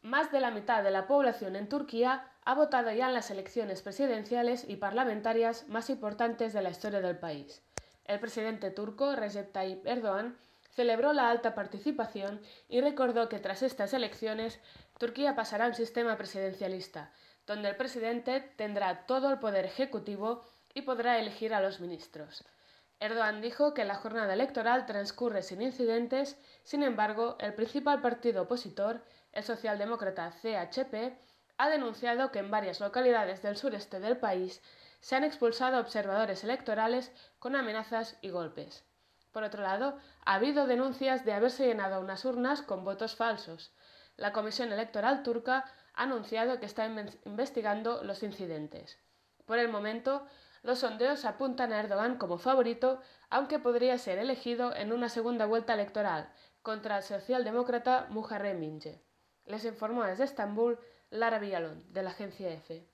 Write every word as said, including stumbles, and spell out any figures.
Más de la mitad de la población en Turquía ha votado ya en las elecciones presidenciales y parlamentarias más importantes de la historia del país. El presidente turco, Recep Tayyip Erdoğan, celebró la alta participación y recordó que tras estas elecciones, Turquía pasará a un sistema presidencialista, donde el presidente tendrá todo el poder ejecutivo y podrá elegir a los ministros. Erdoğan dijo que la jornada electoral transcurre sin incidentes. Sin embargo, el principal partido opositor, el socialdemócrata C H P, ha denunciado que en varias localidades del sureste del país se han expulsado observadores electorales con amenazas y golpes. Por otro lado, ha habido denuncias de haberse llenado unas urnas con votos falsos. La Comisión Electoral turca ha anunciado que está investigando los incidentes. Por el momento, los sondeos apuntan a Erdoğan como favorito, aunque podría ser elegido en una segunda vuelta electoral contra el socialdemócrata Muharrem İnce. Les informó desde Estambul Lara Villalón, de la agencia EFE.